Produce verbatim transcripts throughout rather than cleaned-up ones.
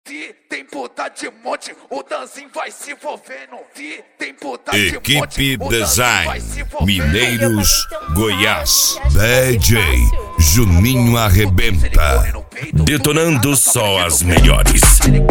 Se tem puta de monte, o Danzinho vai se envolvendo. Se tem puta de monte, Equipe Design Mineiros, Goiás. D J Juninho Arrebenta, detonando só as melhores.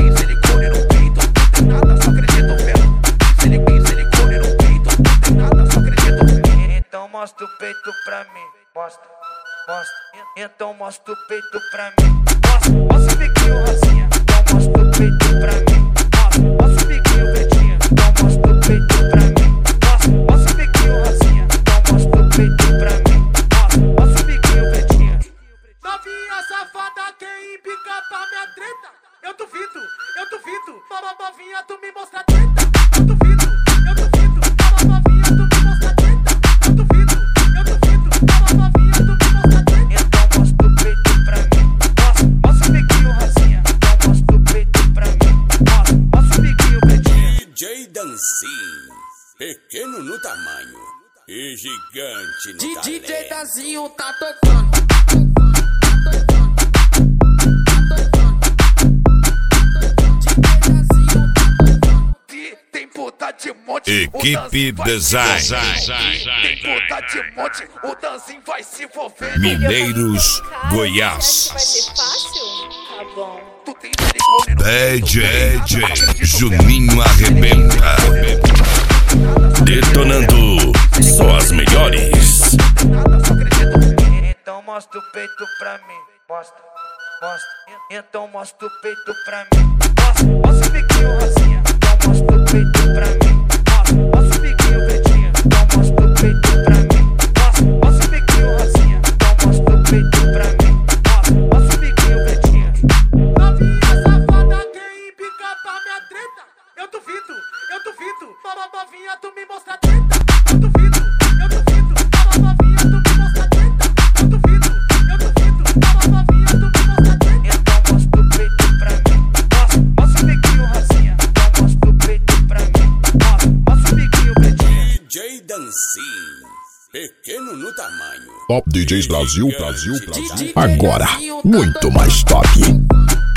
Então mostra o peito pra mim, mostra, mostra. Então mostra o peito pra mim, mostra, mostra o biquinho rosinha. Então mostra o peito pra mim, mostra, mostra o biquinho verdinho. Então mostra o peito pra mim, mostra, mostra o biquinho rosinha. Então mostra o peito pra mim, mostra, mostra o biquinho verdinho. Novinha safada, quem empica pra minha treta? Eu duvido, eu duvido. Mama novinha, tu me mostra treta. Eu duvido, eu duvido. Mama novinha, tu me mostra treta. Eu duvido, eu duvido. Mama novinha, tu me mostra treta. Então mostra o peito pra mim, mostra, mostra o biquinho rosinha. Então mostra o peito pra mim, mostra, mostra o biquinho pretinho. D J Danzinho, pequeno no tamanho e gigante no talento. D J Danzinho tá tocando. Equipe Design Mineiros, Goiás. Vai ser fácil? Tá bom. D J Juninho Arrebenta, detonando só as melhores. Então mostra o peito pra mim, mostra, mostra. Então mostra o peito pra mim, mostra, mostra o biquinho rosinha. Então mostra o peito pra mim, mostra, mostra o biquinho verdinho. Então mostra o peito pra mim, mostra, mostra o biquinho rosinha. Então mostra o peito pra mim, mostra, mostra o biquinho verdinho. Novinha safada, quem empica pra minha treta? Eu duvido, eu duvido. Mama novinha, tu me mostra treta. Eu duvido, eu duvido. Mama novinha, tu me mostra treta. Eu duvido, eu duvido. Mama novinha, tu me mostra treta. Então mostra o peito pra mim, mostra, mostra o biquinho rosinha. Então mostra o peito pra mim, mostra, mostra o biquinho pretinho. D J Danzinho, pequeno no tamanho. Top D Js Brasil, Brasil, Brasil. Agora, muito mais top.